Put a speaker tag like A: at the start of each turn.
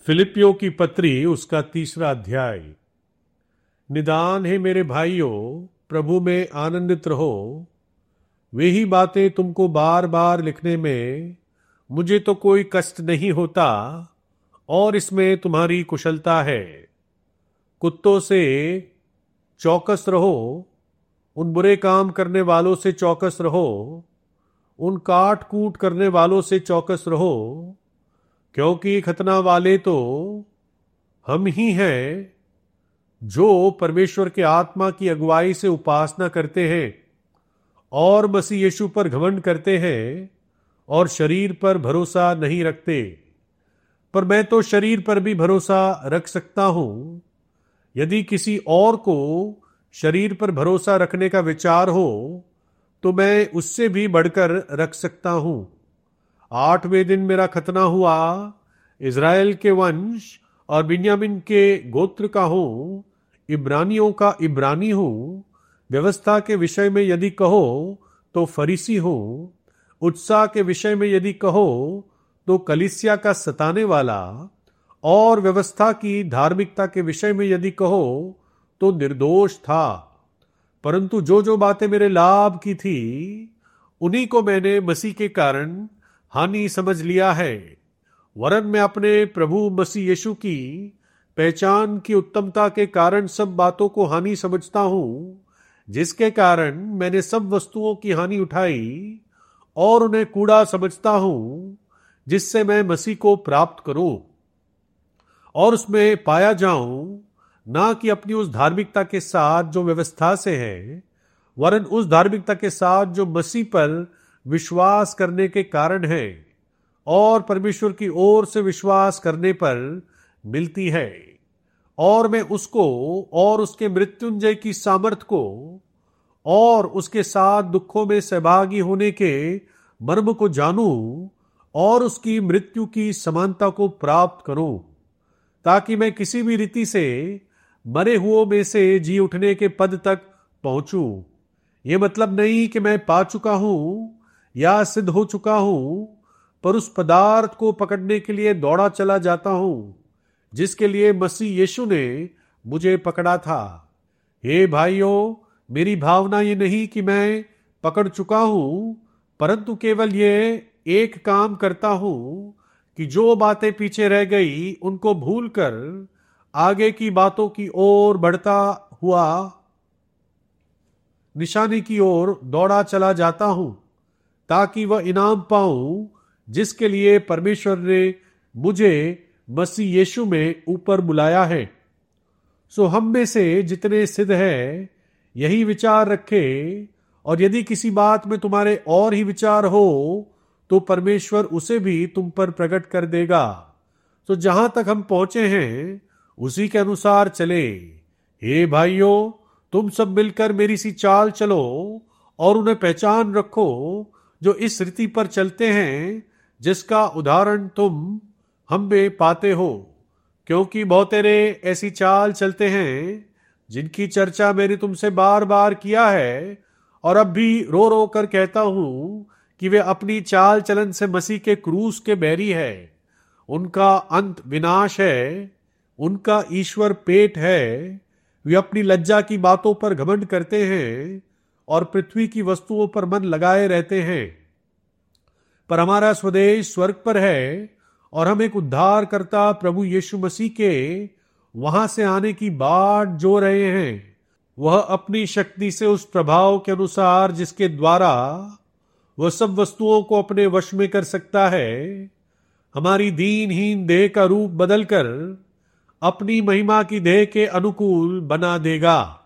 A: फिलिपियों की पत्री उसका 3रा अध्याय। निदान है मेरे भाइयों, प्रभु में आनंदित रहो। वे ही बातें तुमको बार बार लिखने में मुझे तो कोई कष्ट नहीं होता और इसमें तुम्हारी कुशलता है। कुत्तों से चौकस रहो, उन बुरे काम करने वालों से चौकस रहो, उन काट कूट करने वालों से चौकस रहो, क्योंकि खतना वाले तो हम ही हैं जो परमेश्वर के आत्मा की अगुवाई से उपासना करते हैं और मसीह यीशु पर घमंड करते हैं और शरीर पर भरोसा नहीं रखते। पर मैं तो शरीर पर भी भरोसा रख सकता हूं। यदि किसी और को शरीर पर भरोसा रखने का विचार हो तो मैं उससे भी बढ़कर रख सकता हूं। 8वें दिन मेरा खतना हुआ। इज़राइल के वंश और बिन्यामीन के गोत्र का हूं, इब्रानियों का इब्रानी हूं। व्यवस्था के विषय में यदि कहो तो फरीसी हूं। उत्साह के विषय में यदि कहो तो कलीसिया का सताने वाला, और व्यवस्था की धार्मिकता के विषय में यदि कहो तो निर्दोष था। परंतु जो जो बातें मेरे लाभ की थी उन्हीं को मैंने मसीह के कारण हानि समझ लिया है। वरन मैं अपने प्रभु मसीह यीशु की पहचान की उत्तमता के कारण सब बातों को हानि समझता हूं, जिसके कारण मैंने सब वस्तुओं की हानि उठाई और उन्हें कूड़ा समझता हूं, जिससे मैं मसीह को प्राप्त करूं और उसमें पाया जाऊं, ना कि अपनी उस धार्मिकता के साथ जो व्यवस्था से है, वरन उस धार्मिकता के साथ जो मसीह पर विश्वास करने के कारण है और परमेश्वर की ओर से विश्वास करने पर मिलती है। और मैं उसको और उसके मृत्युंजय की सामर्थ को और उसके साथ दुखों में सहभागी होने के मर्म को जानूं और उसकी मृत्यु की समानता को प्राप्त करूं, ताकि मैं किसी भी रीति से मरे हुओं में से जी उठने के पद तक पहुंचूं। यह मतलब नहीं कि मैं पा चुका हूं या सिद्ध हो चुका हूं, पर उस पदार्थ को पकड़ने के लिए दौड़ा चला जाता हूं जिसके लिए मसीह यीशु ने मुझे पकड़ा था। हे भाइयों, मेरी भावना ये नहीं कि मैं पकड़ चुका हूं, परंतु केवल ये एक काम करता हूं कि जो बातें पीछे रह गई उनको भूलकर आगे की बातों की ओर बढ़ता हुआ निशानी की ओर दौड़ा चला जाता हूं, ताकि वह इनाम पाऊं जिसके लिए परमेश्वर ने मुझे मसीह यीशु में ऊपर बुलाया है। सो हम में से जितने सिद्ध हैं यही विचार रखे, और यदि किसी बात में तुम्हारे और ही विचार हो तो परमेश्वर उसे भी तुम पर प्रकट कर देगा। तो जहां तक हम पहुंचे हैं उसी के अनुसार चले। हे भाइयों, तुम सब मिलकर मेरी सी चाल चलो और उन्हें पहचान रखो जो इस रीति पर चलते हैं जिसका उदाहरण तुम हम में पाते हो। क्योंकि बहुतेरे ऐसी चाल चलते हैं जिनकी चर्चा मैंने तुमसे बार बार किया है, और अब भी रो रो कर कहता हूं कि वे अपनी चाल चलन से मसीह के क्रूस के बैरी है। उनका अंत विनाश है, उनका ईश्वर पेट है। वे अपनी लज्जा की बातों पर घमंड करते हैं और पृथ्वी की वस्तुओं पर मन लगाए रहते हैं। पर हमारा स्वदेश स्वर्ग पर है, और हम एक उद्धारकर्ता प्रभु यीशु मसीह के वहां से आने की बाट जो रहे हैं। वह अपनी शक्ति से उस प्रभाव के अनुसार जिसके द्वारा वह सब वस्तुओं को अपने वश में कर सकता है, हमारी दीनहीन देह का रूप बदलकर अपनी महिमा की देह के अनुकूल बना देगा।